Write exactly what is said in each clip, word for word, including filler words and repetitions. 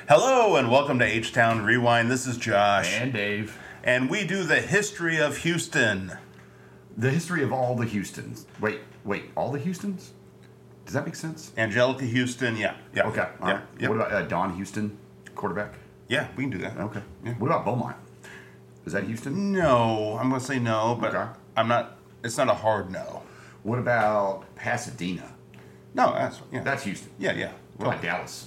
Hello and welcome to H-Town Rewind. This is Josh. And Dave. And we do the history of Houston. The history of all the Houstons. Wait, wait, all the Houstons? Does that make sense? Angelica Houston, yeah. yeah. Okay, all yeah. right. yeah. What about uh, Don Houston, quarterback? Yeah, we can do that. Okay. Yeah. What about Beaumont? Is that Houston? No, I'm going to say no, but Okay. I'm not, it's not a hard no. What about Pasadena? No, that's, yeah. That's Houston. Yeah, yeah. What about Dallas?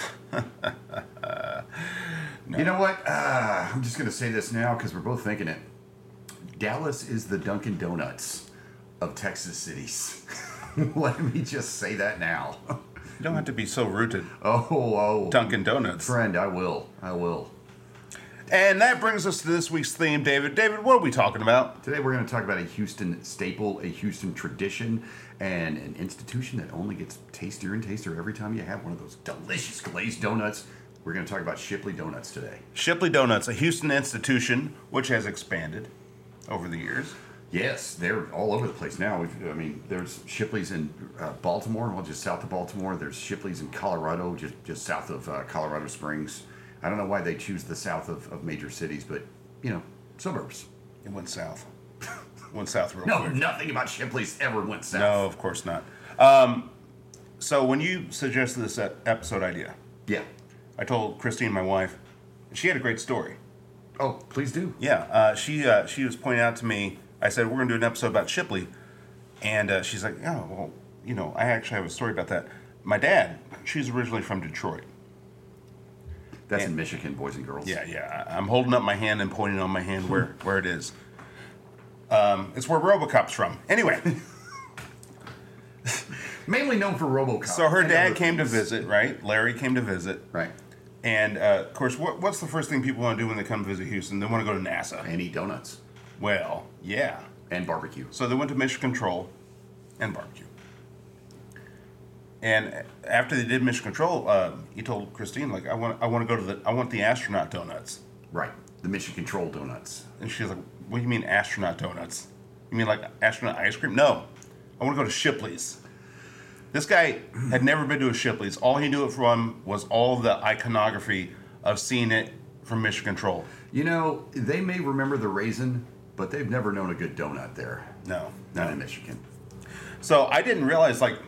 You know what? Uh, I'm just going to say this now because we're both thinking it. Dallas is the Dunkin' Donuts of Texas cities. Let me just say that now. You don't have to be so rooted. Oh, oh. Dunkin' Donuts. Friend, I will. I will. And that brings us to this week's theme, David. David, what are we talking about? Today we're going to talk about a Houston staple, a Houston tradition, and an institution that only gets tastier and tastier every time you have one of those delicious glazed donuts. We're going to talk about Shipley Donuts today. Shipley Donuts, a Houston institution which has expanded over the years. Yes, they're all over the place now. We've, I mean, there's Shipley's in uh, Baltimore, well, just south of Baltimore. There's Shipley's in Colorado, just, just south of uh, Colorado Springs. I don't know why they choose the south of, of major cities, but, you know, suburbs. It went south. went south real No, quick. nothing about Shipley's ever went south. No, of course not. Um, so when you suggested this e- episode idea, Yeah. I told Christine, my wife, she had a great story. Oh, please do. Yeah, uh, she uh, she was pointing out to me, I said, we're going to do an episode about Shipley. And uh, she's like, oh, well, you know, I actually have a story about that. My dad, she's originally from Detroit. That's And- in Michigan, boys and girls. Yeah, yeah. I- I'm holding up my hand and pointing on my hand where, where it is. Um, it's where RoboCop's from. Anyway, Mainly known for RoboCop. so her and dad other came to things. visit, right? Larry came to visit. Right. And, uh, of course, what, what's the first thing people want to do when they come visit Houston? They want to go to NASA. And eat donuts. Well, yeah. And barbecue. So they went to Mission Control and barbecue. And after they did Mission Control, uh, he told Christine, like, I want, I want to go to the, I want the astronaut donuts. Right. The Mission Control donuts. And she's like, what do you mean astronaut donuts? You mean like astronaut ice cream? No, I want to go to Shipley's. This guy had never been to a Shipley's. All he knew it from was all the iconography of seeing it from Mission Control. You know, they may remember the raisin, but they've never known a good donut there. No, Not no. in Michigan. So I didn't realize, like,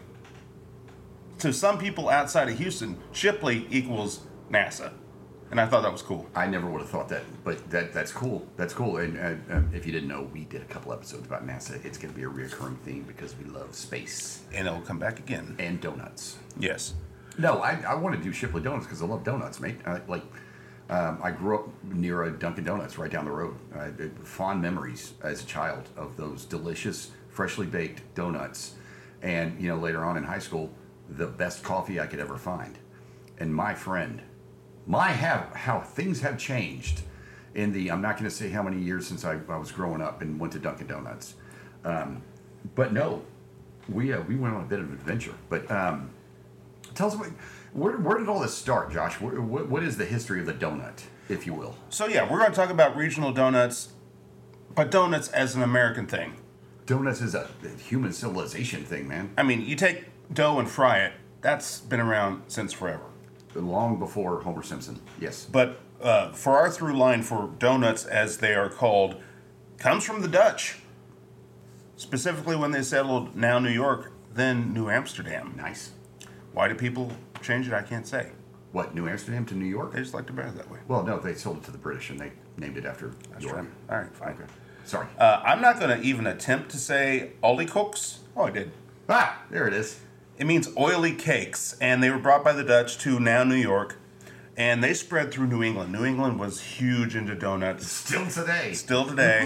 to some people outside of Houston, Shipley equals NASA. And I thought that was cool. I never would have thought that, but that that's cool. That's cool. And uh, uh, if you didn't know, we did a couple episodes about NASA. It's going to be a reoccurring theme because we love space And it'll come back again. and donuts. Yes. No, I, I want to do Shipley Donuts because I love donuts, mate. I, like, um, I grew up near a Dunkin' Donuts right down the road. I had fond memories as a child of those delicious, freshly baked donuts. And, you know, later on in high school, the best coffee I could ever find. And my friend, my have how things have changed in the, I'm not going to say how many years since I, I was growing up and went to Dunkin' Donuts. Um, but no, we uh, we went on a bit of an adventure. But um, tell us, what, where, where did all this start, Josh? Where, what, what is the history of the donut, if you will? So, yeah, we're going to talk about regional donuts, but donuts as an American thing. Donuts is a human civilization thing, man. I mean, you take dough and fry it. That's been around since forever. Long before Homer Simpson, yes. But uh, for our through line for donuts, as they are called, comes from the Dutch. Specifically when they settled now New York, then New Amsterdam. Nice. Why do people change it? I can't say. What, New Amsterdam to New York? They just like to bear it that way. Well, no, they sold it to the British and they named it after That's York. right. All right, fine. Okay. Sorry. Uh, I'm not going to even attempt to say Olykoeks. Oh, I did. Ah, there it is. It means oily cakes, and they were brought by the Dutch to now New York, and they spread through New England. New England was huge into donuts. Still today. Still today.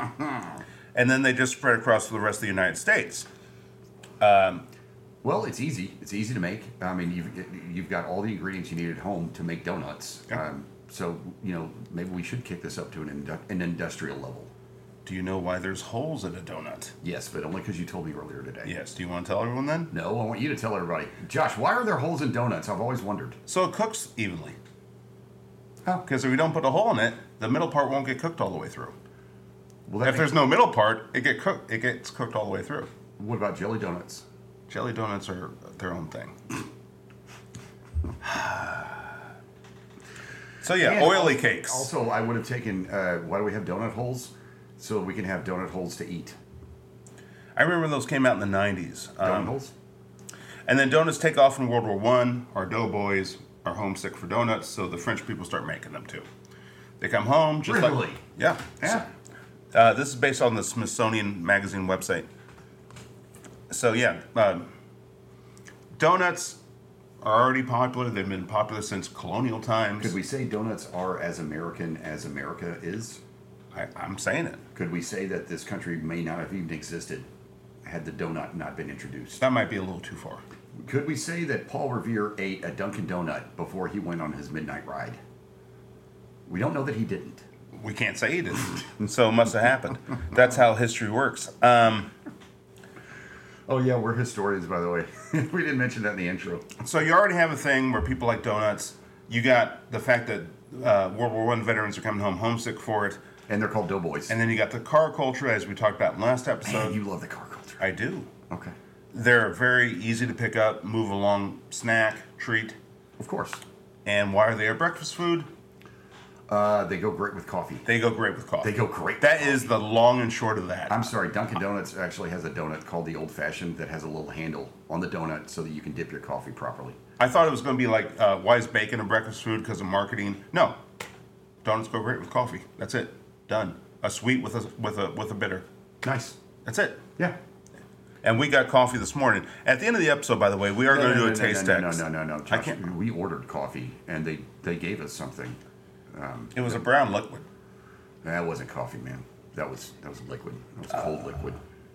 And then they just spread across to the rest of the United States. Um, Well, it's easy. It's easy to make. I mean, you've you've got all the ingredients you need at home to make donuts. Yeah. Um, so you know, maybe we should kick this up to an indu- an industrial level. do you know why there's holes in a donut? Yes, but only because you told me earlier today. Yes. Do you want to tell everyone then? No, I want you to tell everybody. Josh, why are there holes in donuts? I've always wondered. So it cooks evenly. How? Because if we don't put a hole in it, the middle part won't get cooked all the way through. Well, that If makes- there's no middle part, it get cooked. It gets cooked all the way through. what about jelly donuts? Jelly donuts are their own thing. So yeah, And oily al- cakes. Also, I would have taken. Uh, why do we have donut holes? So we can have donut holes to eat. I remember those came out in the nineties. Donut Um, holes. and then donuts take off in World War One. Our doughboys are homesick for donuts, so the French people start making them too. They come home just Really? like yeah. Yeah. Uh, this is based on the Smithsonian Magazine website. So yeah, uh, donuts are already popular. They've been popular since colonial times. Could we say donuts are as American as America is? I, I'm saying it. Could we say that this country may not have even existed had the donut not been introduced? That might be a little too far. Could we say that Paul Revere ate a Dunkin' Donut before he went on his midnight ride? We don't know that he didn't. We can't say he didn't. So it must have happened. That's how history works. Um, Oh yeah, we're historians, by the way. We didn't mention that in the intro. so you already have a thing where people like donuts. You got the fact that uh, World War One veterans are coming home homesick for it. And they're called doughboys. And then you got the car culture, as we talked about in last episode. Man, you love the car culture. I do. Okay. They're very easy to pick up, move along, snack, treat. Of course. And why are they a breakfast food? Uh, they go great with coffee. They go great with coffee. They go great with That coffee. is the long and short of that. I'm sorry, Dunkin' Donuts actually has a donut called the Old Fashioned that has a little handle on the donut so that you can dip your coffee properly. I thought it was going to be like, uh, why is bacon a breakfast food because of marketing? No. Donuts go great with coffee. That's it. Done. A sweet with a with a with a bitter. Nice. That's it. Yeah. And we got coffee this morning. At the end of the episode, by the way, we are No, going to no, do no, a no, taste no, test. No, no, no, no. I Josh, can't. we ordered coffee and they, they gave us something. Um, It was a brown liquid. That wasn't coffee, man. That was that was liquid. That was cold Uh, liquid.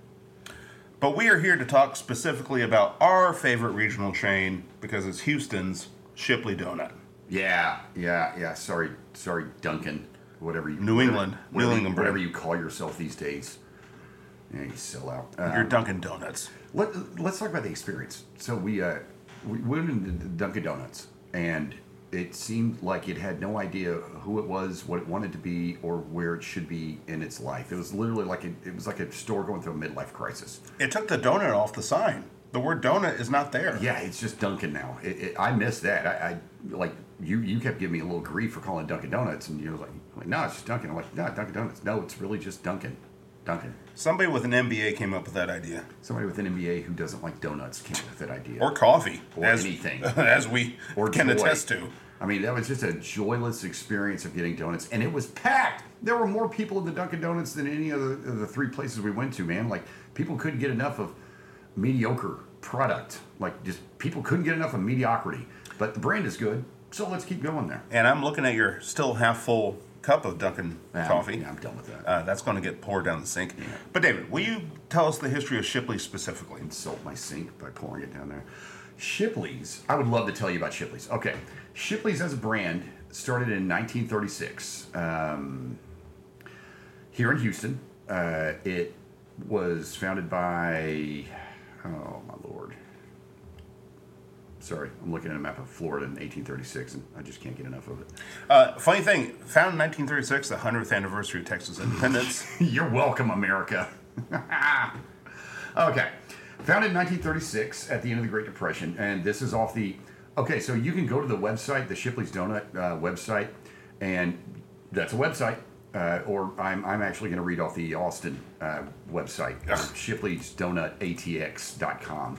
But we are here to talk specifically about our favorite regional chain because it's Houston's Shipley Donut. Yeah, yeah, yeah. Sorry, sorry, Duncan. Whatever you. New whatever- England. Whatever, New you- England Whatever brand. you call yourself these days. Yeah, you sell out. Your Um, Dunkin' Donuts. Let, let's talk about the experience. So we uh, we went into Dunkin' Donuts, and it seemed like it had no idea who it was, what it wanted to be, or where it should be in its life. It was literally like it, it was like a store going through a midlife crisis. It took the donut off the sign. The word donut is not there. Yeah, it's just Dunkin' now. It, it, I miss that. I, I like you. You kept giving me a little grief for calling it Dunkin' Donuts, and you were like, like, no, it's just Dunkin'. I'm like, no, Dunkin' Donuts. No, it's really just Dunkin'. Dunkin'. Somebody with an M B A came up with that idea. Somebody with an M B A who doesn't like donuts came up with that idea. Or coffee. Or as, anything. As we Or can joy. attest to. I mean, that was just a joyless experience of getting donuts, and it was packed. There were more people in the Dunkin' Donuts than any other of the three places we went to, man. Like, people couldn't get enough of mediocre product. Like, just people couldn't get enough of mediocrity. But the brand is good, so let's keep going there. And I'm looking at your still half full cup of Dunkin' Yeah, coffee. Yeah, I'm done with that. Uh, that's going to get poured down the sink. Yeah. But David, will you tell us the history of Shipley specifically? Insult my sink by pouring it down there. Shipley's. I would love to tell you about Shipley's. Okay, Shipley's as a brand started in nineteen thirty-six um, here in Houston. Uh, it was founded by, oh my lord. Sorry, I'm looking at a map of Florida in eighteen thirty-six, and I just can't get enough of it. Uh, funny thing, founded in nineteen thirty-six, the hundredth anniversary of Texas independence. You're welcome, America. Okay. Founded in nineteen thirty-six at the end of the Great Depression, and this is off the... Okay, so you can go to the website, the Shipley's Donut uh, website, and that's a website. Uh, or I'm, I'm actually going to read off the Austin uh, website, Shipley's Donut A T X dot com.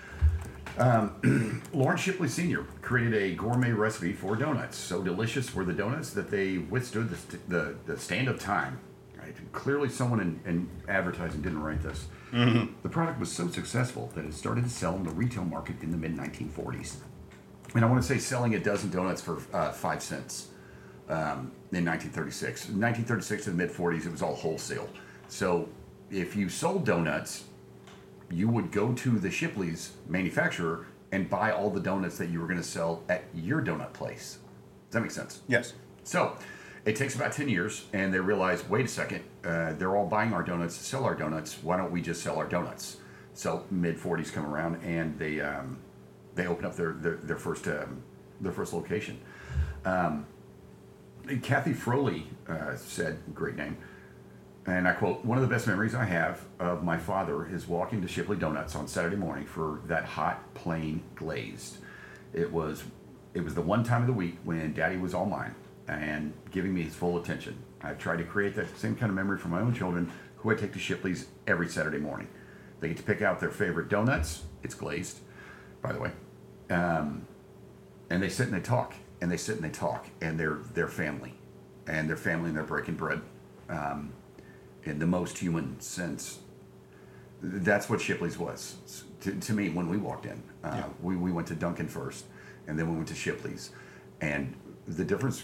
Um, Lawrence Shipley Senior created a gourmet recipe for donuts. So delicious were the donuts that they withstood the, st- the, the stand of time. Right? Clearly someone in, in advertising didn't write this. Mm-hmm. The product was so successful that it started to sell in the retail market in the mid nineteen forties. And I want to say selling a dozen donuts for uh, five cents um, in nineteen thirty-six. In nineteen thirty-six to the mid forties, it was all wholesale. So if you sold donuts, you would go to the Shipley's manufacturer and buy all the donuts that you were going to sell at your donut place. Does that make sense? Yes. So it takes about ten years, and they realize, wait a second, uh, they're all buying our donuts to sell our donuts. Why don't we just sell our donuts? So mid forties come around, and they um, they open up their their, their first um, their first location. Um, Kathy Froley uh, said, great name, and I quote, "One of the best memories I have of my father is walking to Shipley Donuts on Saturday morning for that hot, plain glazed. It was, it was the one time of the week when Daddy was all mine. and giving me his full attention. I've tried to create that same kind of memory for my own children, who I take to Shipley's every Saturday morning. They get to pick out their favorite donuts. It's glazed, by the way. Um, and they sit and they talk, and they sit and they talk, and they're they're family, and they're family, and they're breaking bread, um, in the most human sense. That's what Shipley's was to, to me when we walked in. Uh, yeah. we, we went to Dunkin' first, and then we went to Shipley's. And the difference,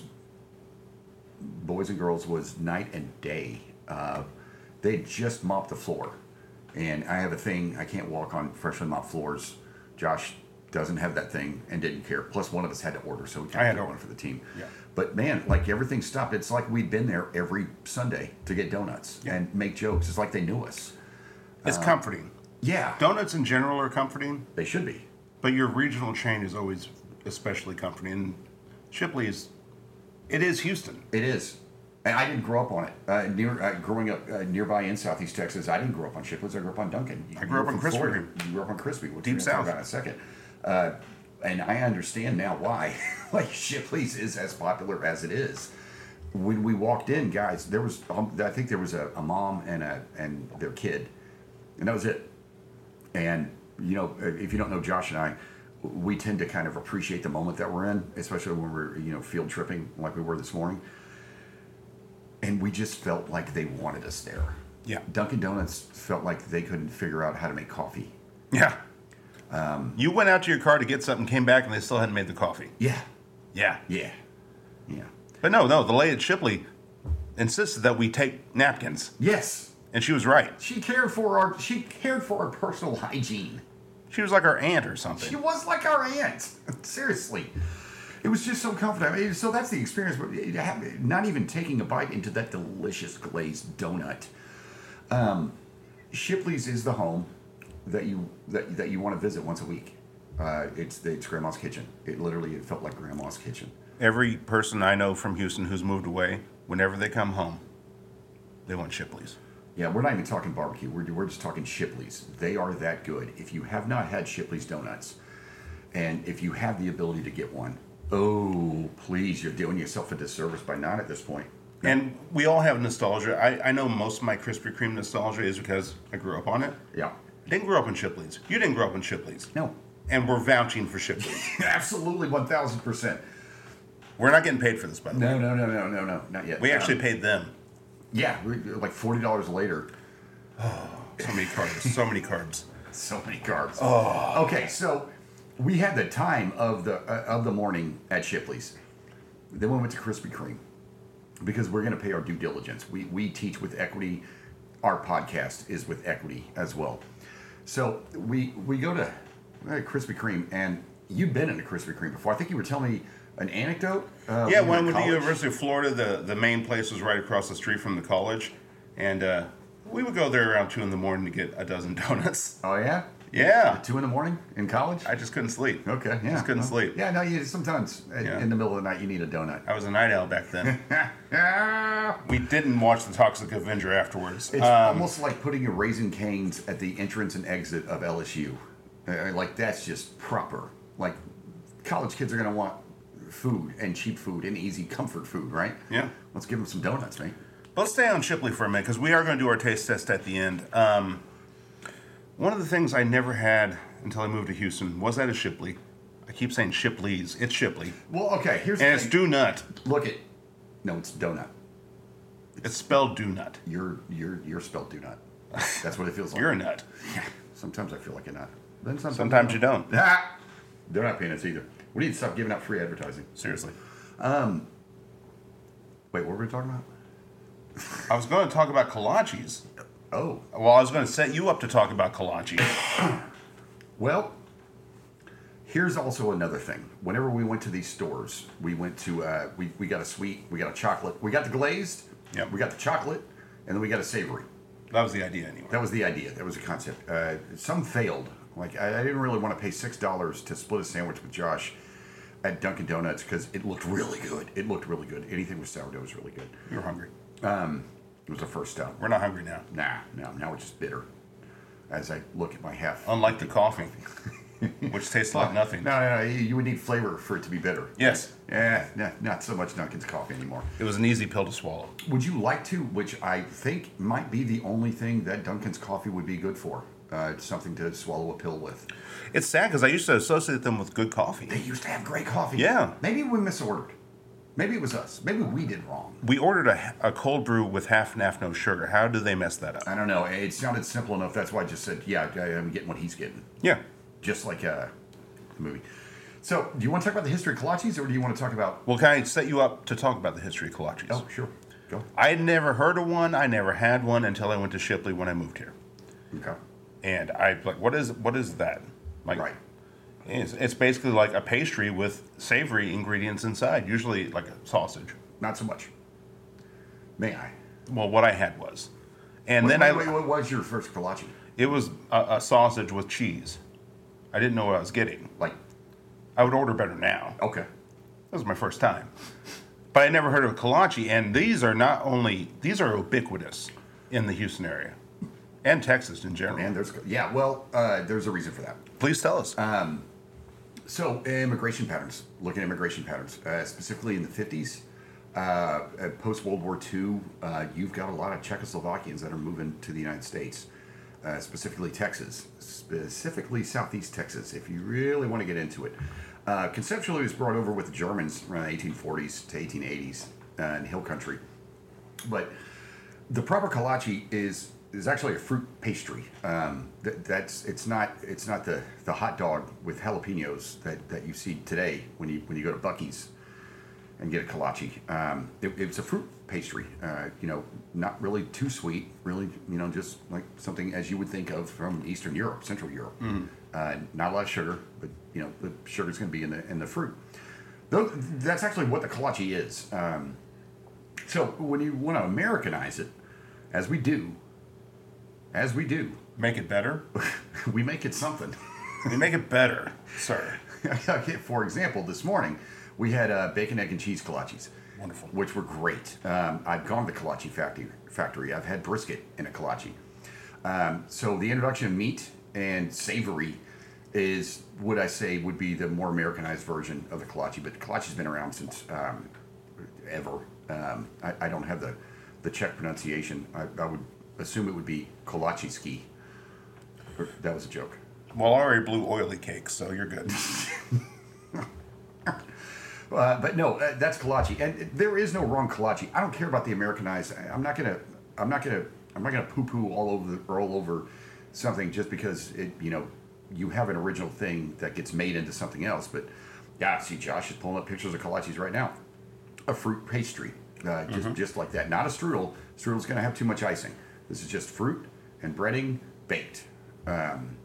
boys and girls, was night and day. Uh, they just mopped the floor. And I have a thing, I can't walk on freshly mopped floors. Josh doesn't have that thing and didn't care. Plus, one of us had to order, so we I had to to one for the team. Yeah. But man, like everything stopped. It's like we'd been there every Sunday to get donuts yeah. and make jokes. It's like they knew us. It's uh, comforting. Yeah. Donuts in general are comforting. They should be. But your regional chain is always especially comforting. And Shipley's, it is Houston. It is. And I didn't grow up on it. Uh, near uh, growing up uh, nearby in Southeast Texas, I didn't grow up on Shipley's. I grew up on Dunkin'. You, I grew up on Krispy Kreme. You grew up on Krispy, which Deep we're South. Talk about in a second. Uh, and I understand now why. Like Shipley's is as popular as it is. When we walked in, guys, there was um, I think there was a, a mom and a and their kid, and that was it. And you know, if you don't know Josh and I, we tend to kind of appreciate the moment that we're in, especially when we're you know field tripping like we were this morning. And we just felt like they wanted us there. Yeah. Dunkin' Donuts felt like they couldn't figure out how to make coffee. Yeah. Um, you went out to your car to get something, came back, and they still hadn't made the coffee. Yeah. Yeah. Yeah. Yeah. But no, no, the lady at Shipley insisted that we take napkins. Yes. And she was right. She cared for our she cared for our personal hygiene. She was like our aunt or something. She was like our aunt. Seriously. It was just so comfortable. I mean, so that's the experience. But not even taking a bite into that delicious glazed donut. Um, Shipley's is the home that you that, that you want to visit once a week. Uh, it's it's Grandma's kitchen. It literally it felt like Grandma's kitchen. Every person I know from Houston who's moved away, whenever they come home, they want Shipley's. Yeah, we're not even talking barbecue. We're we're just talking Shipley's. They are that good. If you have not had Shipley's donuts, and if you have the ability to get one. Oh, please, you're doing yourself a disservice by not at this point. And we all have nostalgia. I, I know most of my Krispy Kreme nostalgia is because I grew up on it. Yeah. I didn't grow up in Shipley's. You didn't grow up in Shipley's. No. And we're vouching for Shipley's. Absolutely, one thousand percent. We're not getting paid for this, by the no, way. No, no, no, no, no, not yet. We actually um, paid them. Yeah, like forty dollars later. Oh, so many carbs. So many carbs. So many carbs. Oh. Okay, so we had the time of the uh, of the morning at Shipley's. Then we went to Krispy Kreme because we're going to pay our due diligence. We we teach with equity. Our podcast is with equity as well. So we we go to uh, Krispy Kreme, and you've been in a Krispy Kreme before. I think you were telling me an anecdote. Uh, yeah, when when I went to college. the University of Florida, the, the main place was right across the street from the college, and uh, we would go there around two in the morning to get a dozen donuts. Oh yeah. Yeah. At two in the morning in college? I just couldn't sleep. Okay, yeah. Just couldn't well, sleep. Yeah, no, you sometimes Yeah. in the middle of the night you need a donut. I was a night owl back then. We didn't watch The Toxic Avenger afterwards. It's Um, almost like putting a Raisin Cane's at the entrance and exit of L S U. Uh, like that's just proper. Like college kids are going to want food and cheap food and easy comfort food, right? Yeah. Let's give them some donuts, mate. Let's stay on Shipley for a minute because we are going to do our taste test at the end. Um, one of the things I never had until I moved to Houston was at a Shipley. I keep saying Shipley's. It's Shipley. Well, okay, here's And the it's thing. do nut. Look it. No, it's donut. It's spelled do nut. You're you're you're spelled do not. That's what it feels like. You're a nut. Yeah. Sometimes I feel like a nut. Then sometimes, Sometimes you don't. Ah, they're not paying us either. We need to stop giving out free advertising. Seriously. Um. Wait, what were we talking about? I was going to talk about kolaches. Oh. Well, I was going to set you up to talk about kolaches. Well, here's also another thing. Whenever we went to these stores, we went to uh, we we got a sweet, we got a chocolate, we got the glazed, Yep. we got the chocolate, and then we got a savory. That was the idea anyway. That was the idea. That was the concept. Uh, some failed. Like I, I didn't really want to pay six dollars to split a sandwich with Josh at Dunkin' Donuts because it looked really good. It looked really good. Anything with sourdough was really good. You were hungry. Um, it was the first stop. We're not hungry now. Nah, no. Now we're just bitter. As I look at my half. Unlike the coffee. which tastes like nothing. No, no, no, you would need flavor for it to be bitter. Yes. Yeah, no, not so much Dunkin's coffee anymore. It was an easy pill to swallow. Would you like to, which I think might be the only thing that Dunkin's coffee would be good for, uh, something to swallow a pill with? It's sad because I used to associate them with good coffee. They used to have great coffee. Yeah. Maybe we misordered. Maybe it was us. Maybe we did wrong. We ordered a, a cold brew with half and half no sugar. How did they mess that up? I don't know. It sounded simple enough. That's why I just said, yeah, I'm getting what he's getting. Yeah. Just like uh, the movie. So, do you want to talk about the history of kolaches, or do you want to talk about... Well, can I set you up to talk about the history of kolaches? Oh, sure. Go. I had never heard of one. I never had one until I went to Shipley when I moved here. Okay. And I like, what is what is that? Like, Right. It's, it's basically like a pastry with savory ingredients inside, usually like a sausage. Not so much. May I? Well, what I had was. And Wait, then wait, I... wait, what was your first kolache? It was a, a sausage with cheese. I didn't know what I was getting. Like, I would order better now. okay. That was my first time. But I never heard of a kolache, and these are not only, these are ubiquitous in the Houston area and Texas in general. And there's, yeah, well, uh, there's a reason for that. Please tell us. So, immigration patterns, looking at immigration patterns, uh, specifically in the fifties, uh, post World War Two, uh, you've got a lot of Czechoslovakians that are moving to the United States, uh, specifically Texas, specifically Southeast Texas, if you really want to get into it. Uh, conceptually, it was brought over with the Germans around the eighteen forties to eighteen eighties uh, in Hill Country. But the proper kolache is is actually a fruit pastry. Um, that, that's it's not it's not the, the hot dog with jalapenos that, that you see today when you when you go to Buc-ee's and get a kolache. Um, it, it's a fruit pastry. Uh, you know, not really too sweet. Really, you know, just like something as you would think of from Eastern Europe, Central Europe. Mm. Uh, not a lot of sugar, but you know, the sugar's going to be in the in the fruit. Those, that's actually what the kolache is. Um, so when you want to Americanize it, as we do. As we do. Make it better? We make it something. We make it better, sir. Okay, for example, this morning, we had uh, bacon, egg, and cheese kolaches. Wonderful. Which were great. Um, I've gone to the kolache factory. factory. I've had brisket in a kolache. Um, so the introduction of meat and savory is, would I say, would be the more Americanized version of the kolache. But kolache's been around since um, ever. Um, I, I don't have the, the Czech pronunciation. I, I would assume it would be kolachiski. That was a joke. Well, I already blew oily cakes, so you're good. uh, but no, uh, that's kolache, and there is no wrong kolache. I don't care about the Americanized. I'm not gonna. I'm not gonna. I'm not gonna poo-poo all over the, all over something just because it. You know, you have an original thing that gets made into something else. But yeah, see, Josh is pulling up pictures of kolaches right now. A fruit pastry, uh, just mm-hmm. just like that. Not a strudel. Strudel's gonna have too much icing. This is just fruit and breading baked. Um,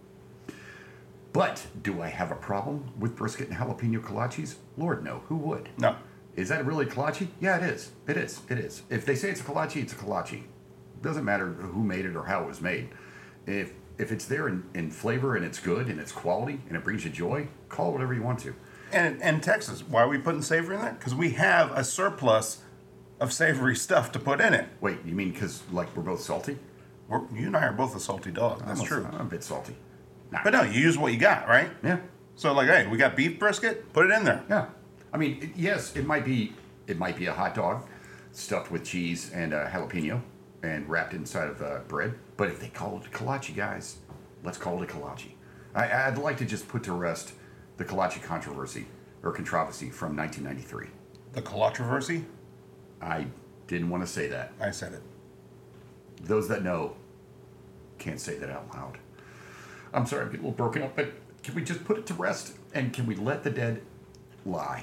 but do I have a problem with brisket and jalapeno kolaches? Lord, no. Who would? No. Is that really kolache? Yeah, it is. It is. It is. If they say it's a kolache, it's a kolache. Doesn't matter who made it or how it was made. If if it's there in, in flavor and it's good and it's quality and it brings you joy, call it whatever you want to. And and Texas, why are we putting savory in there? Because we have a surplus of savory stuff to put in it. Wait, you mean because like we're both salty? We're, you and I are both a salty dog. That's I'm true. A, I'm a bit salty. Nah. But no, you use what you got, right? Yeah. So like, hey, we got beef brisket, put it in there. Yeah. I mean, it, yes, it might be it might be a hot dog stuffed with cheese and uh, jalapeno and wrapped inside of uh, bread. But if they call it kolache, guys, let's call it a kolache. I, I'd like to just put to rest the kolache controversy or controversy from nineteen ninety-three. The controversy? I didn't want to say that. I said it. Those that know can't say that out loud. I'm sorry, I'm getting a little broken up, but can we just put it to rest and can we let the dead lie?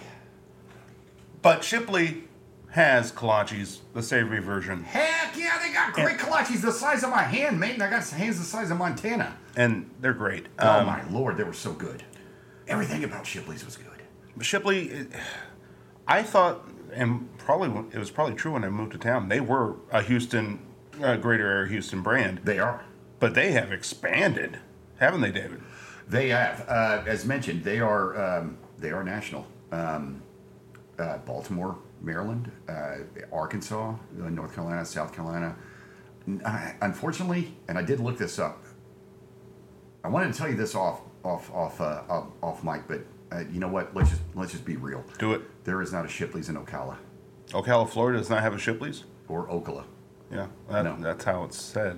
But Shipley has kolaches, the savory version. Heck yeah, they got great and, kolaches the size of my hand, mate, and I got hands the size of Montana. And they're great. Oh um, my lord, they were so good. Everything about Shipley's was good. Shipley, I thought, and probably it was probably true when I moved to town, they were a Houston, uh, greater area Houston brand. They are. But they have expanded, haven't they, David? They have. Uh, as mentioned, they are um, they are national. Um, uh, Baltimore, Maryland, uh, Arkansas, uh, North Carolina, South Carolina. Uh, unfortunately, and I did look this up, I wanted to tell you this off off off uh, off, off mic, but uh, you know what? Let's just let's just be real. Do it. There is not a Shipley's in Ocala Ocala, Florida does not have a Shipley's? or Ocala. Yeah, that, No. that's how it's said.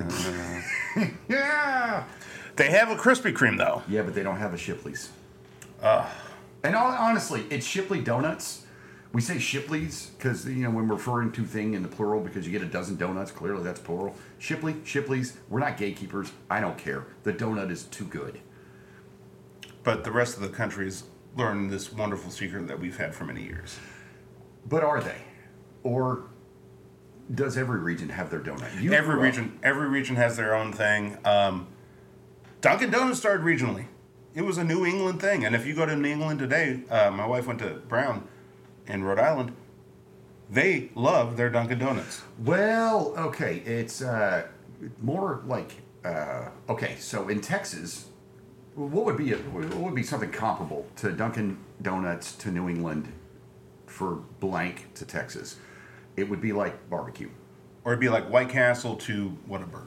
Yeah. They have a Krispy Kreme, though. Yeah, but they don't have a Shipley's. Uh, And all, honestly, it's Shipley Donuts. We say Shipley's because, you know, when we're referring to thing in the plural because you get a dozen donuts, clearly that's plural. Shipley, Shipley's, we're not gatekeepers. I don't care. The donut is too good. but the rest of the country has learned this wonderful secret that we've had for many years. But are they? Or does every region have their donut? You Every grew up- region, every region has their own thing. Um, Dunkin' Donuts started regionally. It was a New England thing, and if you go to New England today, uh, my wife went to Brown in Rhode Island. They love their Dunkin' Donuts. Well, okay, it's uh, more like uh, okay. So in Texas, what would be a, what would be something comparable to Dunkin' Donuts to New England for blank to Texas? It would be like barbecue. Or it'd be like White Castle to Whataburger.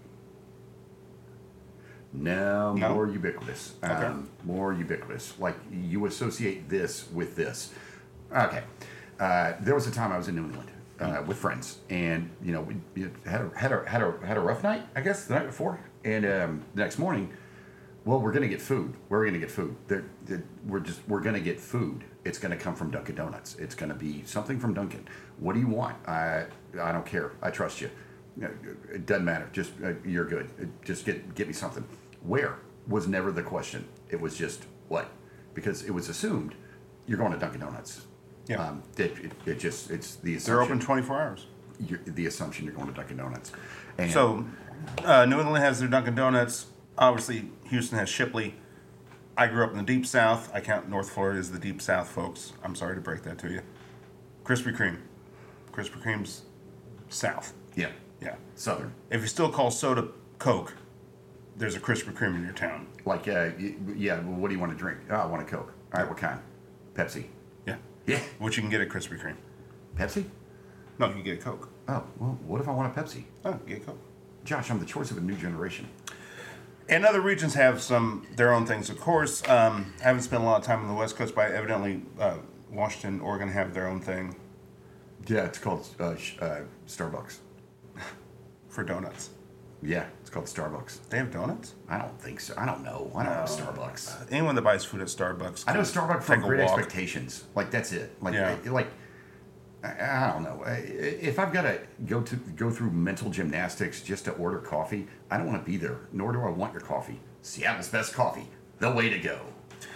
No, No? more ubiquitous. Okay. Um, more ubiquitous. Like you associate this with this. Okay. Uh, there was a time I was in New England uh, with friends, and you know we we had a, had a had a had a rough night, I guess, the night before, and um, the next morning, well, we're gonna get food. We're gonna get food. They're, they're, we're just we're gonna get food. It's gonna come from Dunkin' Donuts. It's gonna be something from Dunkin'. What do you want? I I don't care. I trust you. It doesn't matter. Just uh, you're good. Just get get me something. Where was never the question. It was just what, because it was assumed you're going to Dunkin' Donuts. Yeah. Um, it, it, it just it's the assumption. They're open twenty-four hours. You're, the assumption you're going to Dunkin' Donuts. And So, uh, New England has their Dunkin' Donuts. Obviously, Houston has Shipley. I grew up in the Deep South. I count North Florida as the Deep South, folks. I'm sorry to break that to you. Krispy Kreme. Krispy Kreme's South. yeah, Yeah. Southern. If you still call soda Coke, there's a Krispy Kreme in your town. Like uh, y- yeah. Well, what do you want to drink? Oh, I want a Coke. All right, what kind? Pepsi. Yeah. Yeah. Which you can get at Krispy Kreme. Pepsi. No, you can get a Coke. Oh well, what if I want a Pepsi? Oh, get a Coke. Josh, I'm the choice of a new generation. And other regions have some their own things, of course. Um, I haven't spent a lot of time on the West Coast, but evidently uh, Washington, Oregon have their own thing Yeah, it's called uh, sh- uh, Starbucks. for donuts. Yeah, it's called Starbucks. They have donuts? I don't think so. I don't know. I don't know Starbucks. Anyone that buys food at Starbucks. I know can Starbucks from take a Great walk. Expectations. Like that's it. Like Yeah. I, like I, I don't know. I- If I've got to go to go through mental gymnastics just to order coffee, I don't want to be there. Nor do I want your coffee. Seattle's best coffee. The way to go.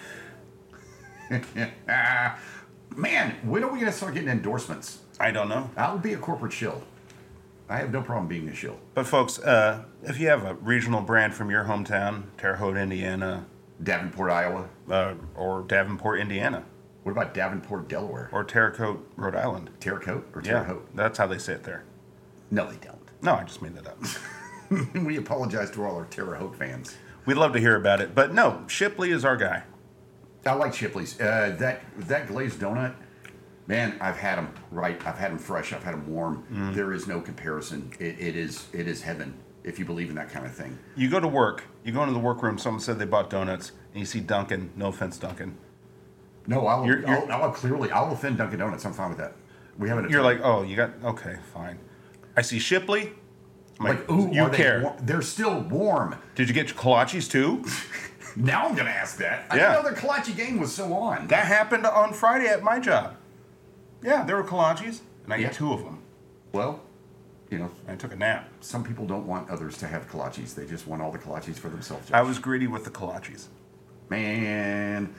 Man, when are we going to start getting endorsements? I don't know. I'll be a corporate shill. I have no problem being a shill. But folks, uh, if you have a regional brand from your hometown, Terre Haute, Indiana, Davenport, Iowa. uh, or Davenport, Indiana, What about Davenport, Delaware? or Terre Haute, Rhode Island. Terre Haute or Terre Yeah, Haute? that's how they say it there. No, they don't. No, I just made that up. We apologize to all our Terre Haute fans. We'd love to hear about it, but no, Shipley is our guy. I like Shipley's. Uh, that that glazed donut, man, I've had them right. I've had them fresh. I've had them warm. Mm. There is no comparison. It, it is it is heaven if you believe in that kind of thing. You go to work, you go into the workroom, someone said they bought donuts, and you see Dunkin', no offense, Dunkin'. No, I'll, You're- you're- I'll, I'll clearly I'll offend Dunkin' Donuts. I'm fine with that. We haven't. You're like, oh, you got, okay, fine. I see Shipley. I'm like, ooh, you are they care. war- They're still warm. Did you get your kolaches too? Now I'm gonna ask that. I Yeah. didn't know the kolache game was so on. That happened on Friday at my job. Yeah, there were kolaches, and I Yeah. ate two of them. Well, you know, And I took a nap. some people don't want others to have kolaches. They just want all the kolaches for themselves. I was greedy with the kolaches. Man,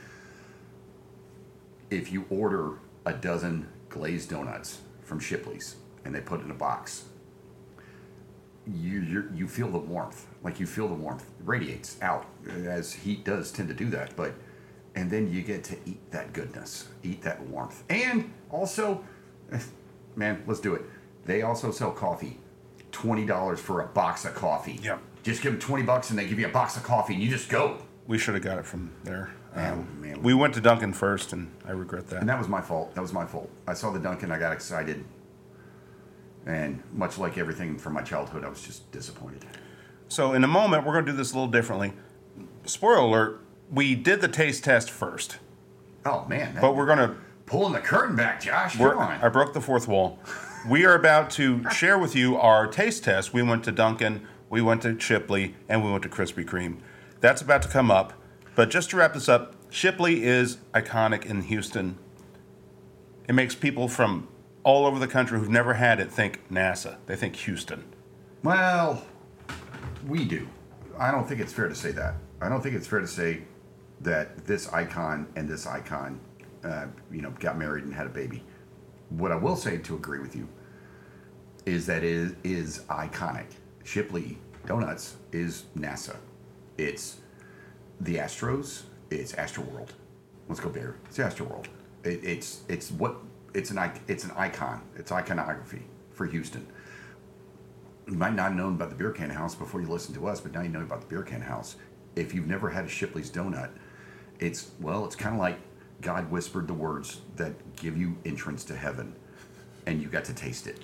if you order a dozen glazed donuts from Shipley's and they put it in a box, you you you feel the warmth. Like you feel the warmth. It radiates out, as heat does tend to do that. But and then you get to eat that goodness, eat that warmth, and also, man, let's do it. They also sell coffee, twenty dollars for a box of coffee. Yep. Just give them twenty bucks and they give you a box of coffee and you just go. We should have got it from there. Oh, Um, man. we went to Dunkin' first, and I regret that. And that was my fault. That was my fault. I saw the Dunkin', I got excited. And much like everything from my childhood, I was just disappointed. So in a moment, we're going to do this a little differently. spoiler alert, we did the taste test first, Oh man, that- but we're gonna. pulling the curtain back, Josh. We're, Come on. I broke the fourth wall. We are about to share with you our taste test. We went to Dunkin', we went to Shipley, and we went to Krispy Kreme. That's about to come up. But just to wrap this up, Shipley is iconic in Houston. It makes people from all over the country who've never had it think NASA. They think Houston. Well, we do. I don't think it's fair to say that. I don't think it's fair to say that this icon and this icon, uh, you know, got married and had a baby. What I will say to agree with you is that it is iconic. Shipley Donuts is NASA. It's the Astros. It's Astroworld. Let's go there. It's Astroworld. It, it's it's what it's an ic- it's an icon. It's iconography for Houston. You might not have known about the Beer Can House before you listened to us, but now you know about the Beer Can House. If you've never had a Shipley's donut, it's, well, it's kind of like God whispered the words that give you entrance to heaven, and you got to taste it.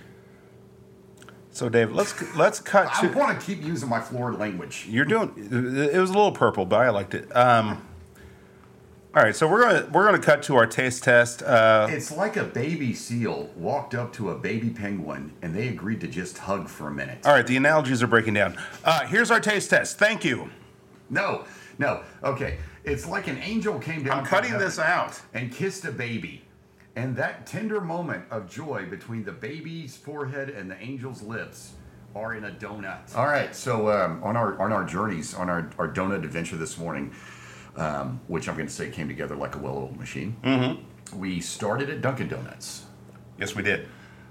So, Dave, let's let's cut I to. want to keep using my Florida language. You're doing. It was a little purple, but I liked it. Um, all right, so we're gonna we're gonna cut to our taste test. Uh, It's like a baby seal walked up to a baby penguin, and they agreed to just hug for a minute. all right, the analogies are breaking down. Uh, here's our taste test. Thank you. No, no. Okay. It's like an angel came down. I'm from cutting heaven this out. and kissed a baby. And that tender moment of joy between the baby's forehead and the angel's lips are in a donut. All right. So um, on our on our journeys, on our, our donut adventure this morning, um, which I'm going to say came together like a well-oiled machine, mm-hmm. we started at Dunkin' Donuts. Yes, we did.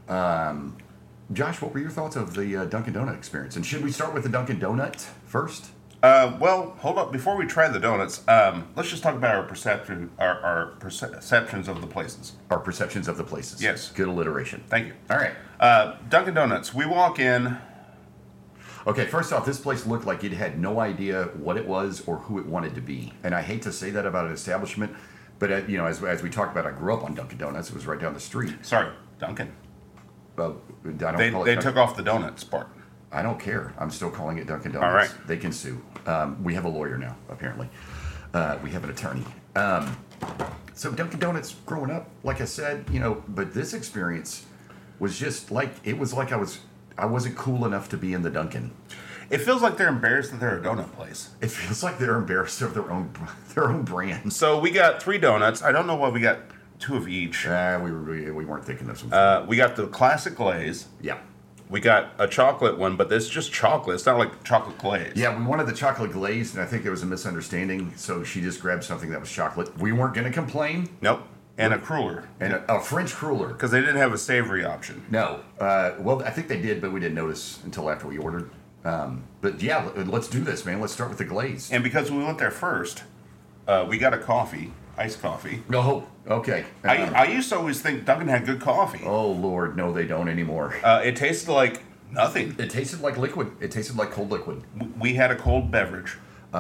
Josh, what were your thoughts of the uh, Dunkin' Donut experience? And should we start with the Dunkin' Donut first? Uh, well, hold up. Before we try the donuts, um, let's just talk about our perception, our, our perceptions of the places. Our perceptions of the places. Yes. Good alliteration. Thank you. All right. Uh, Dunkin' Donuts. We walk in. Okay, first off, this place looked like it had no idea what it was or who it wanted to be. And I hate to say that about an establishment, but uh, you know, as, as we talked about, I grew up on Dunkin' Donuts. It was right down the street. Sorry, Dunkin'. Uh, I don't They call it they Dunkin'. took off the donuts part. I don't care. I'm still calling it Dunkin' Donuts. All right. They can sue. Um, we have a lawyer now, apparently. Uh, we have an attorney. Um, so Dunkin' Donuts, growing up, like I said, you know, but this experience was just like, it was like I was, I wasn't cool enough to be in the Dunkin'. It feels like they're embarrassed that they're a donut place. It feels like they're embarrassed of their own, their own brand. So we got three donuts. I don't know why we got two of each. Uh, we, were, we, we weren't thinking of some. Uh, we got the classic glaze. yeah. We got a chocolate one, but it's just chocolate. It's not like chocolate glaze. Yeah, we wanted the chocolate glaze, and I think there was a misunderstanding, so she just grabbed something that was chocolate. We weren't going to complain. Nope. And a cruller. And a, a French cruller. Because they didn't have a savory option. No. Uh, well, I think they did, but we didn't notice until after we ordered. Um, but yeah, let- let's do this, man. Let's start with the glaze. And because we went there first, uh, we got a coffee, iced coffee. No, okay. I, Um, I used to always think Dunkin' had good coffee. oh, Lord, no, they don't anymore. Uh, it tasted like nothing. It tasted like liquid. It tasted like cold liquid. We had a cold beverage.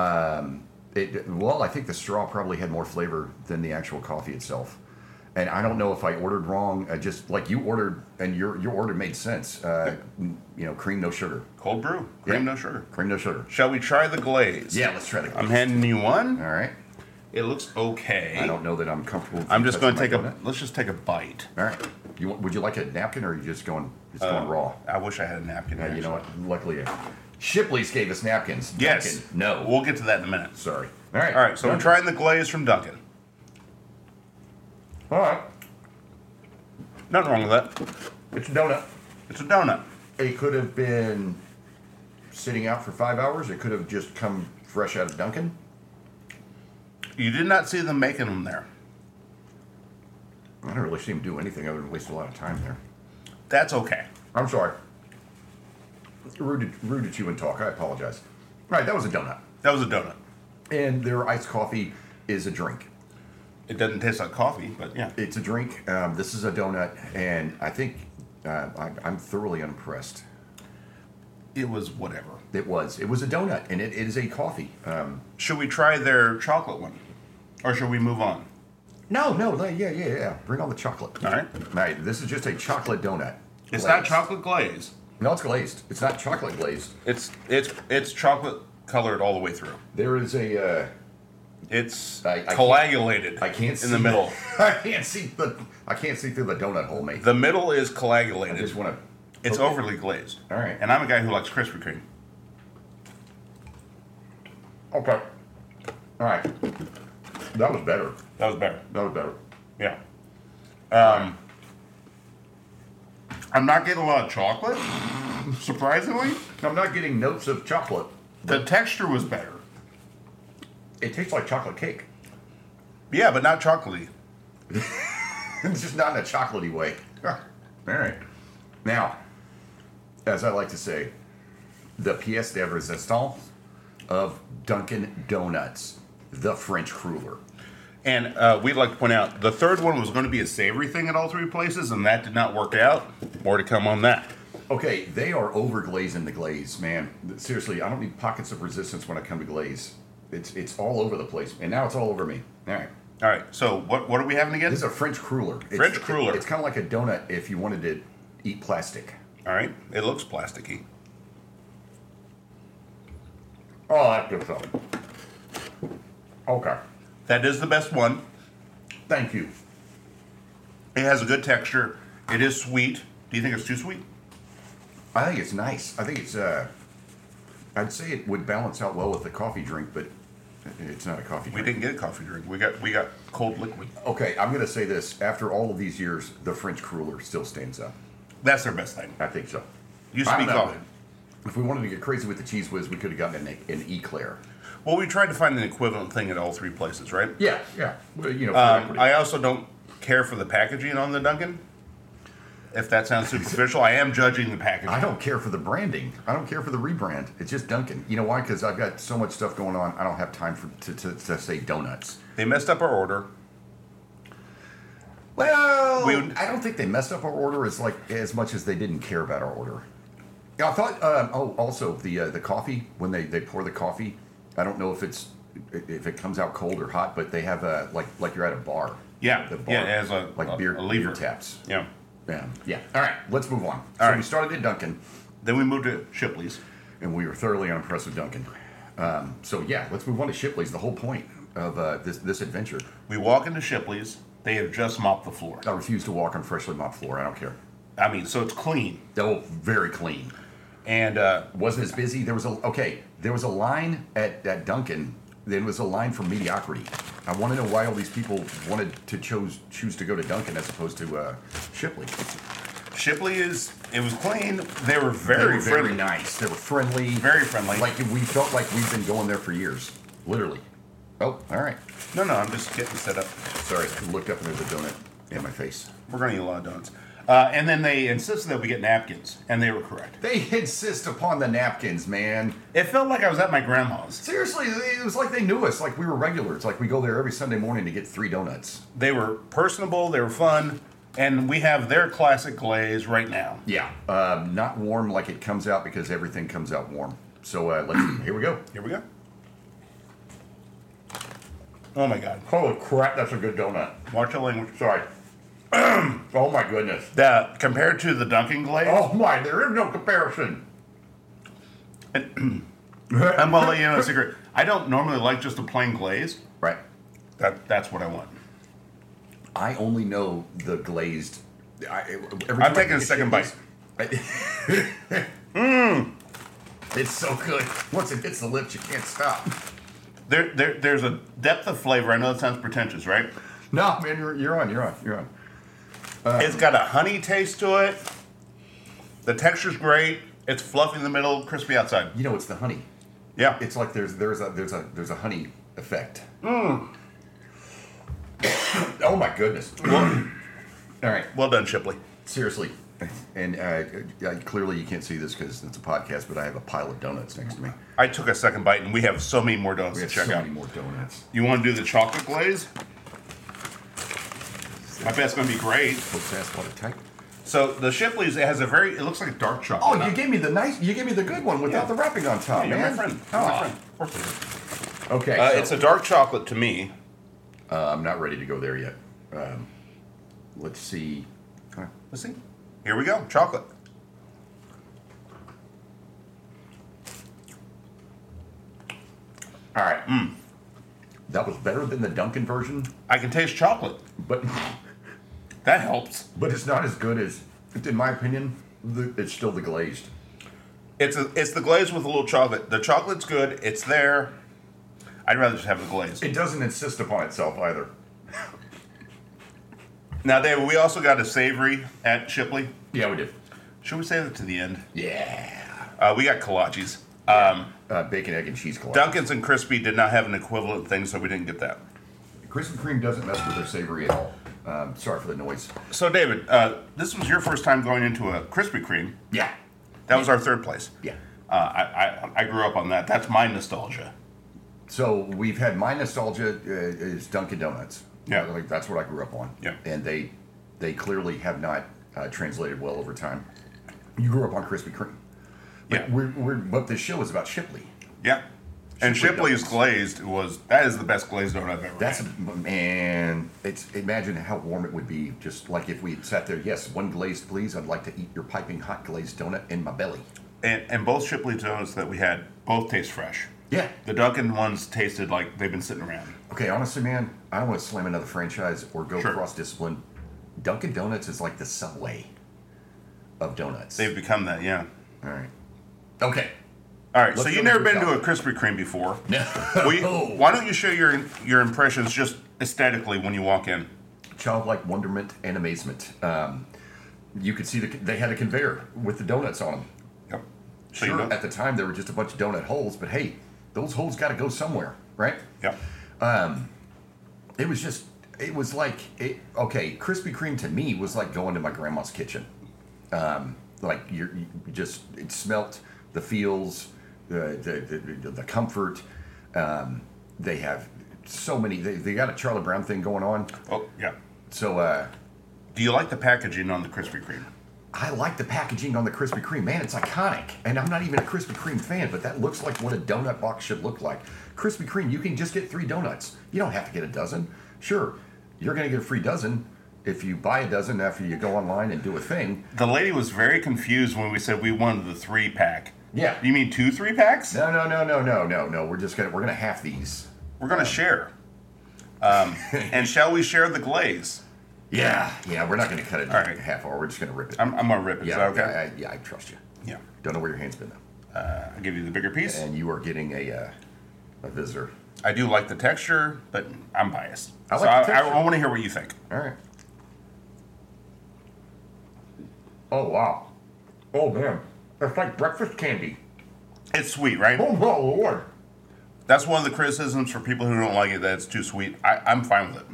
It, well, I think the straw probably had more flavor than the actual coffee itself. And I don't know if I ordered wrong. I just like you ordered, and your your order made sense. Uh, you know, cream no sugar. Cold brew. Cream, Yeah. no sugar. Cream no sugar. Shall we try the glaze? Yeah, let's try the. I'm handing you one. All right. It looks okay. I don't know that I'm comfortable. I'm just going to touching take my a. donut. Let's just take a bite. All right. You want, would you like a napkin, or are you just going? It's Uh, going raw. I wish I had a napkin. Uh, you know actually. what? Luckily, uh, Shipley's gave us napkins. Yes. Dunkin', no. We'll get to that in a minute. Sorry. All right. All right. So we're Dunkin'. trying the glaze from Dunkin'. All right. Nothing wrong with that. It's a donut. It's a donut. It could have been sitting out for five hours. It could have just come fresh out of Dunkin'. You did not see them making them there. I don't really see him do anything other than waste a lot of time there. That's okay. I'm sorry. Rude to, rude to chew and talk. I apologize. All right, that was a donut. That was a donut. And their iced coffee is a drink. It doesn't taste like coffee, but yeah. It's a drink. Um, this is a donut, and I think uh, I, I'm thoroughly unimpressed. It was whatever. It was. It was a donut, and it, it is a coffee. Um, Should we try their chocolate one? Or should we move on? no, no, no, yeah, yeah, yeah. Bring on the chocolate. All right. All right, this is just a chocolate donut. It's Glazed. not chocolate glaze. No, it's glazed. It's not chocolate glazed. It's it's it's chocolate colored all the way through. There is a. Uh, It's I- I coagulated. I can't see in the middle. I can't see the. I can't see through the donut hole, mate. The middle is I coagulated. just want to. It's overly glazed. All right. And I'm a guy who likes Krispy Kreme. Okay. All right. That was better. That was better. That was better. Yeah. Um, I'm not getting a lot of chocolate, surprisingly. I'm not getting notes of chocolate. The texture was better. It tastes like chocolate cake. Yeah, but not chocolatey. It's just not in a chocolatey way. All right. Now, as I like to say, the pièce de résistance of Dunkin' Donuts, the French cruller. And uh, we'd like to point out, the third one was going to be a savory thing at all three places, and that did not work out. More to come on that. Okay, they are overglazing the glaze, man. Seriously, I don't need pockets of resistance when I come to glaze. It's it's all over the place, and now it's all over me. All right. All right, so what what are we having again? This is a French cruller. It's, French cruller. It's kind of like a donut if you wanted to eat plastic. All right, it looks plasticky. Oh, that's good stuff. Okay. That is the best one. Thank you. It has a good texture. It is sweet. Do you think it's too sweet? I think it's nice. I think it's, uh, I'd say it would balance out well with the coffee drink, but it's not a coffee We drink. didn't get a coffee drink. We got we got cold liquid. Okay, I'm going to say this. After all of these years, the French cruller still stands up. That's their best thing. I think so. Used to I be don't know. coffee. If we wanted to get crazy with the cheese whiz, we could have gotten an, an eclair. Well, we tried to find an equivalent thing at all three places, right? Yeah, yeah. Well, you know, for Um, equity. I also don't care for the packaging on the Dunkin'. If that sounds superficial, I am judging the packaging. I don't care for the branding. I don't care for the rebrand. It's just Dunkin'. You know why? Because I've got so much stuff going on. I don't have time for to, to, to say donuts. They messed up our order. Well, We- I don't think they messed up our order as like as much as they didn't care about our order. Yeah, I thought. Um, oh, also the uh, the coffee when they, they pour the coffee. I don't know if it's if it comes out cold or hot, but they have a like like you're at a bar. Yeah, the bar, yeah, it has a- like a- beer, a lever. beer taps. Yeah. Yeah, yeah. All right, let's move on. All so right. we started at Dunkin', Then we moved to Shipley's. and we were thoroughly unimpressed with Dunkin'. Um, so yeah, let's move on to Shipley's. The whole point of uh, this this adventure. We walk into Shipley's. They have just mopped the floor. I refuse to walk on freshly mopped floor. I don't care. I mean, so it's clean. Oh, very clean. And uh, Wasn't as busy. There was a okay. There was a line at, at Dunkin'. There was a line for mediocrity. I want to know why all these people wanted to choose choose to go to Dunkin' as opposed to uh, Shipley. Shipley is, it was clean. They were They very were friendly. very nice. They were friendly. Very friendly. Like we felt like we've been going there for years, literally. Oh, all right. No, no, I'm just getting set up. Sorry, I looked up and there's a donut in my face. We're going to eat a lot of donuts. Uh, and then they insisted that we get napkins, and they were correct. They insist upon the napkins, man. It felt like I was at my grandma's. Seriously, it was like they knew us, like we were regulars. Like we go there every Sunday morning to get three donuts. They were personable, they were fun, and we have their classic glaze right now. Yeah, um, not warm like it comes out because everything comes out warm. So uh, let's here we go. Here we go. Oh my God. Holy crap, that's a good donut. Watch your language. Sorry. Oh my goodness. The, compared to the Dunkin' glaze, Oh my, there is no comparison. I'm going to let you know a secret. I don't normally like just a plain glaze. Right. That That's what I want. I only know the glazed. I, every I'm time I taking a get second bite. Mmm. It's so good. Once it hits the lips, you can't stop. There, there, There's a depth of flavor. I know it sounds pretentious, right? No, man, you're, you're on, you're on, you're on. It's got a honey taste to it. The texture's great. It's fluffy in the middle, crispy outside. You know, it's the honey. Yeah. It's like there's there's a there's a there's a honey effect. Mm. Oh my goodness. Well, All right, well done, Shipley. seriously. And uh, uh, clearly you can't see this because it's a podcast, but I have a pile of donuts next to me. I took a second bite, and we have so many more donuts We to have check so out. many more donuts. You want to do the chocolate glaze? I bet it's going to be great. What's that? What a type? So the Shipley's, it has a very, it looks like a dark chocolate. Oh, you gave me the nice. You gave me the good one without Yeah. the wrapping on top, Hey, you're man. my friend. You're my Oh. friend. Of course it is. Okay, Uh, so, it's a dark chocolate to me. uh, I'm not ready to go there yet. Um, let's see. Let's see. Here we go. Chocolate. All right. Mm. That was better than the Dunkin' version, I can taste chocolate. but That helps. but it's not as good as, in my opinion, the, it's still the glazed. It's a, it's the glaze with a little chocolate. The chocolate's good. It's there. I'd rather just have the glaze. It doesn't insist upon itself either. Now, David, we also got a savory at Shipley. Yeah, we did. Should we say that to the end? Yeah. Uh, we got kolaches. Um, Uh, bacon, egg, and cheese collage. Dunkin's and Crispy did not have an equivalent thing, so we didn't get that. Krispy Kreme doesn't mess with their savory at all. Um, sorry for the noise. So, David, uh, this was your first time going into a Krispy Kreme. Yeah. That was our third place. Yeah. Uh, I, I I grew up on that. That's my nostalgia. So we've had my nostalgia uh, is Dunkin' Donuts. Yeah. Like that's what I grew up on. Yeah. And they they clearly have not uh, translated well over time. You grew up on Krispy Kreme. But Yeah. We're, we're, but this show is about Shipley. Yeah. And Shipley Shipley's donuts. glazed was that is the best glazed donut I've ever That's had. man. It's imagine how warm it would be just like if we had sat there. Yes, one glazed, please. I'd like to eat your piping hot glazed donut in my belly. And, and both Shipley donuts that we had both taste fresh. Yeah. The Dunkin' ones tasted like they've been sitting around. Okay, honestly, man, I don't want to slam another franchise or go Sure. cross discipline. Dunkin' Donuts is like the Subway of donuts. They've become that, yeah. All right. Okay. All right, Let's so go you've never to been to a the Krispy Kreme before. No. We, why don't you share your your impressions just aesthetically when you walk in? Childlike wonderment and amazement. Um, you could see the they had a conveyor with the donuts on them. Yep. So Sure, you know. at the time there were just a bunch of donut holes, but hey, those holes got to go somewhere, right? Yep. It was just, it was like, it, okay, Krispy Kreme to me was like going to my grandma's kitchen. Um, like you're, you just, it smelt the feels, the the, the, the comfort. Um, they have so many. They, they got a Charlie Brown thing going on. Oh, yeah. So uh, Do you like the packaging on the Krispy Kreme? I like the packaging on the Krispy Kreme. Man, it's iconic. And I'm not even a Krispy Kreme fan, but that looks like what a donut box should look like. Krispy Kreme, you can just get three donuts. You don't have to get a dozen. Sure, you're going to get a free dozen if you buy a dozen after you go online and do a thing. The lady was very confused when we said we wanted the three pack. Yeah. You mean two three packs? No, no, no, no, no, no, no. We're just gonna we're gonna half these. We're gonna share. Um, and shall we share the glaze? Yeah, yeah. We're not gonna cut it All right. half hour. We're just gonna rip it. I'm, I'm gonna rip it. yeah, Is that okay? yeah, I, yeah. I trust you. Yeah. Don't know where your hand's been though. Uh, I'll give you the bigger piece. And you are getting a uh, a visitor. I do like the texture, but I'm biased. I so like the I, texture. I, I want to hear what you think. All right. Oh wow. Oh man, that's like breakfast candy. It's sweet, right? Oh my lord. That's one of the criticisms for people who don't like it, that it's too sweet. I, I'm fine with it.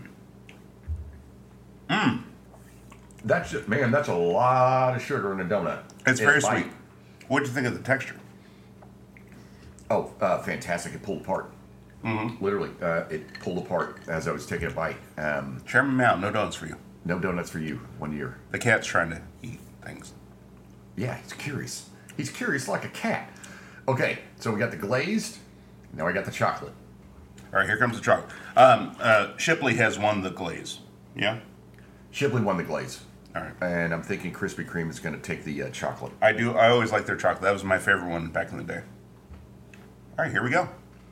That's just man. That's a lot of sugar in a donut. It's In very a bite. sweet. What do you think of the texture? Oh, uh, fantastic! It pulled apart. Mm-hmm. Literally, uh, it pulled apart as I was taking a bite. Um, Chairman Mao, no donuts for you. no donuts for you. One year. The cat's trying to eat things. Yeah, he's curious. He's curious like a cat. Okay, so we got the glazed. Now I got the chocolate. All right, here comes the chocolate. Um, uh, Shipley has won the glaze. Yeah? Shipley won the glaze. All right. And I'm thinking Krispy Kreme is going to take the uh, chocolate. I do. I always like their chocolate. That was my favorite one back in the day. All right, here we go.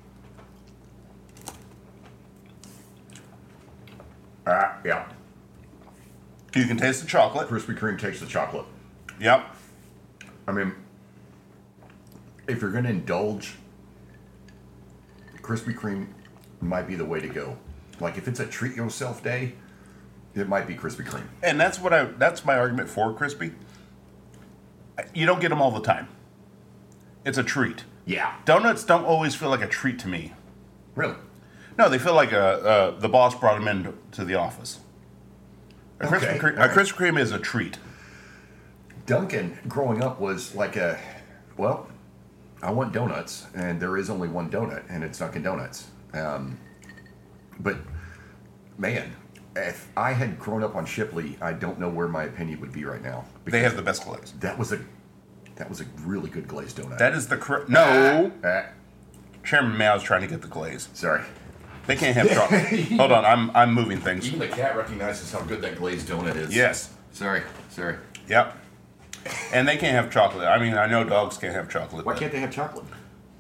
Ah, yeah. You can taste the chocolate. Krispy Kreme takes the chocolate. Yep. I mean, if you're going to indulge, Krispy Kreme might be the way to go. Like if it's a treat yourself day, it might be Krispy Kreme. And that's what I. That's my argument for crispy. You don't get them all the time. It's a treat. Yeah. Donuts don't always feel like a treat to me. Really? No, they feel like a, uh, the boss brought them in to the office. A Krispy Okay, Kreme, all right. a Krispy Kreme is a treat. Dunkin' growing up was like a, well, I want donuts, and there is only one donut, and it's Dunkin' Donuts. Um, but man, if I had grown up on Shipley, I don't know where my opinion would be right now. They have the best glaze. That was a, that was a really good glazed donut. That is the cor- no. Ah, Chairman Mao's trying to get the glaze. sorry. They can't have chocolate. Hold on, I'm I'm moving things. Even the cat recognizes how good that glazed donut is. Yes. Sorry, sorry. Yep. And they can't have chocolate. I mean, I know dogs can't have chocolate. Why but can't they have chocolate?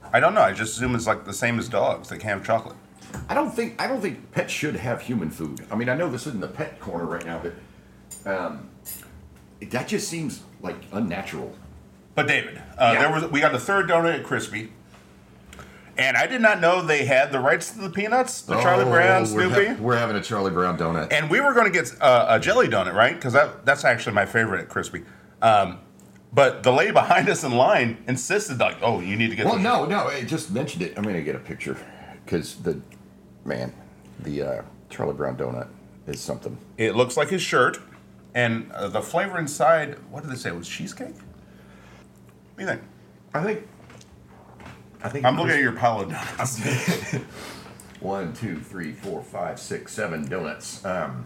I don't know. I just assume it's like the same as dogs. They can't have chocolate. I don't think I don't think pets should have human food. I mean, I know this isn't the pet corner right now, but um, that just seems like unnatural. But David, uh, Yeah. there was we got the third donut at Crispy, and I did not know they had the rights to the peanuts, the Charlie Brown, we're Snoopy, ha- we're having a Charlie Brown donut. and we were going to get uh, a jelly donut, right? Because that that's actually my favorite at Crispy. Um, but the lady behind us in line insisted, like, "Oh, you need to get." Well, the no, no, I just mentioned it. I'm going to get a picture because the man, the uh, Charlie Brown donut is something. It looks like his shirt, and uh, the flavor inside. What did they say? It was cheesecake. What do you think? I think. I think. I'm looking at your pile of donuts. One, two, three, four, five, six, seven donuts. Um,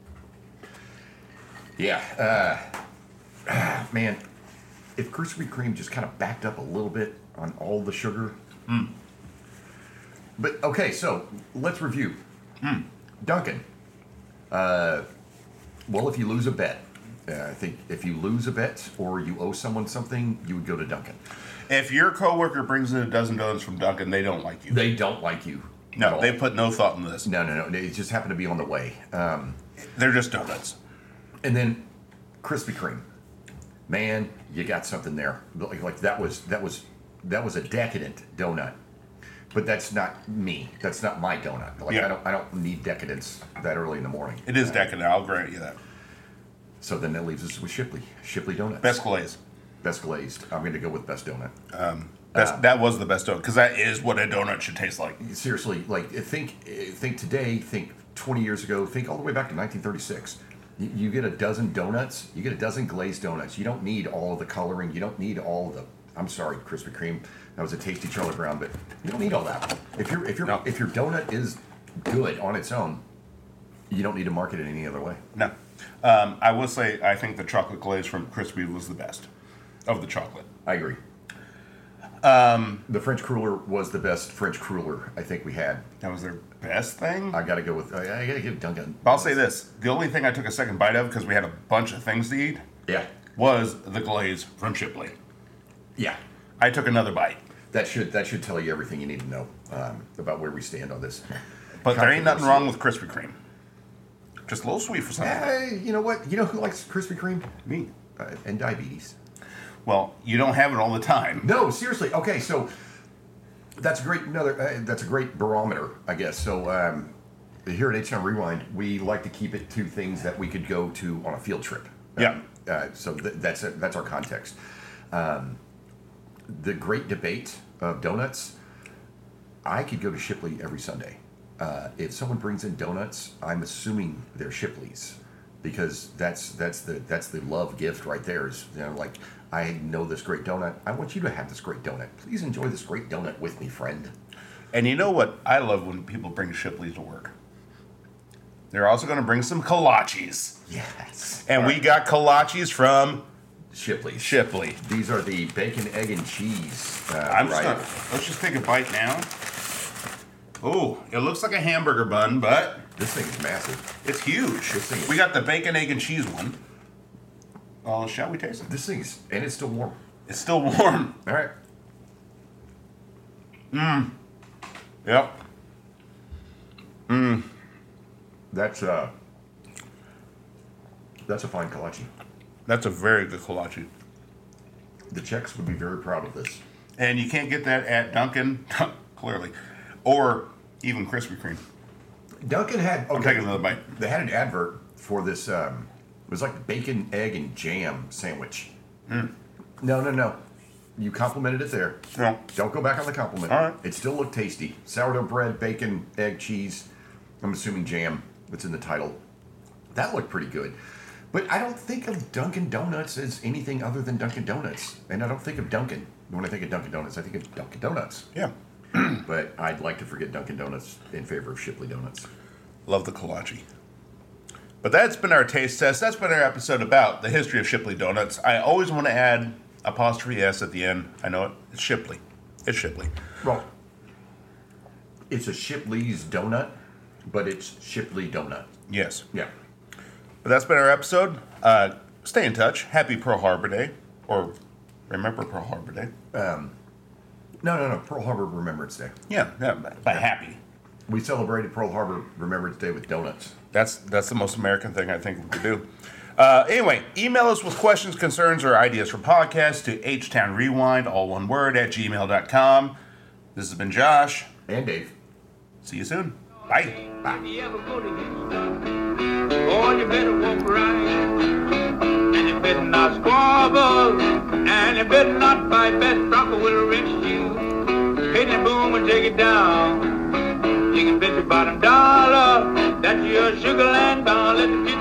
yeah, uh, man, if Krispy Kreme just kind of backed up a little bit on all the sugar. Mm. But okay, so let's review. Mm. Dunkin'. Uh, well, if you lose a bet, uh, I think if you lose a bet or you owe someone something, you would go to Dunkin'. If your coworker brings in a dozen donuts from Dunkin', they don't like you. They don't like you. at No, all. they put no thought into this. No, no, no. They just happen to be on the way. Um, They're just donuts. And then Krispy Kreme, man, you got something there. Like, like that was that was that was a decadent donut, but that's not me. That's not my donut. Like Yeah. I don't I don't need decadence that early in the morning. It is decadent. I'll grant you that. So then that leaves us with Shipley. Shipley donuts. Best glaze. Best glazed. I'm going to go with best donut. Best, Uh, that was the best donut because that is what a donut should taste like. Seriously, like think think today, think twenty years ago, think all the way back to nineteen thirty-six. You, you get a dozen donuts, you get a dozen glazed donuts. You don't need all of the coloring. You don't need all of the. I'm sorry, Krispy Kreme. That was a tasty Charlie Brown, but you don't need all that. If your if your No. if your donut is good on its own, you don't need to market it any other way. No. Um, I will say I think the chocolate glaze from Crispy was the best of the chocolate. I agree. Um, the French cruller was the best French cruller I think we had. That was their best thing. I got to go with. I, I got to give Dunkin'. But I'll say this: the only thing I took a second bite of because we had a bunch of things to eat Yeah, was the glaze from Shipley. yeah. I took another bite, That should that should tell you everything you need to know um, about where we stand on this. but there ain't nothing wrong with Krispy Kreme. Just a little sweet for some. Hey, you know what? You know who likes Krispy Kreme? Me. Uh, and diabetes. Well, you don't have it all the time. No, seriously. Okay, so that's a great another. Uh, that's a great barometer, I guess. So um, here at H M Rewind, we like to keep it to things that we could go to on a field trip. Yeah. Uh, so th- that's it. That's our context. Um, the great debate of donuts. I could go to Shipley every Sunday. Uh, if someone brings in donuts, I'm assuming they're Shipley's because that's that's the that's the love gift right there. Is you know like I know this great donut. I want you to have this great donut. Please enjoy this great donut with me, friend. And you know what I love when people bring Shipley's to work? They're also going to bring some kolaches. Yes. And All we right. got kolaches from Shipley's. Shipley. These are the bacon, egg, and cheese. Uh, I'm just variety. gonna, let's just take a bite now. Oh, it looks like a hamburger bun, but This thing is massive. it's huge. This thing is- We got the bacon, egg, and cheese one. Oh, shall we taste it? This thing is, and it's still warm. It's still warm. All right. Yep. That's uh. That's a fine kolache. That's a very good kolache. The Czechs would be very proud of this. And you can't get that at Dunkin', clearly, or even Krispy Kreme. Duncan had. Okay, I'm taking another bite. They had an advert for this. Um, it was like bacon, egg, and jam sandwich. Mm. No, no, no. You complimented it there. No. Don't go back on the compliment. All right. It still looked tasty. Sourdough bread, bacon, egg, cheese. I'm assuming jam. That's in the title. That looked pretty good. But I don't think of Dunkin' Donuts as anything other than Dunkin' Donuts. And I don't think of Dunkin'. When I think of Dunkin' Donuts, I think of Dunkin' Donuts. Yeah. But I'd like to forget Dunkin' Donuts in favor of Shipley Donuts. Love the kolache. But that's been our taste test. That's been our episode about the history of Shipley Donuts. I always want to add apostrophe S at the end. I know it. It's Shipley. It's Shipley. Well, it's a Shipley's donut, but it's Shipley Donut. Yes. Yeah. But that's been our episode. Uh, stay in touch. Happy Pearl Harbor Day. Or remember Pearl Harbor Day. No, No, no, no. Pearl Harbor Remembrance Day. Yeah, yeah, by, by happy. We celebrated Pearl Harbor Remembrance Day with donuts. That's that's the most American thing I think we could do. Uh, anyway, email us with questions, concerns, or ideas for podcasts to htownrewind, all one word, at gmail dot com. This has been Josh. And Dave. See you soon. Bye. Bye. If you ever go to Houston, boy, you better walk right. And you better not squabble. And you better not fight. Best Bronco will arrest you. Hit the boom and take it down. You can bet your bottom dollar that you're Sugar Land bound. Let the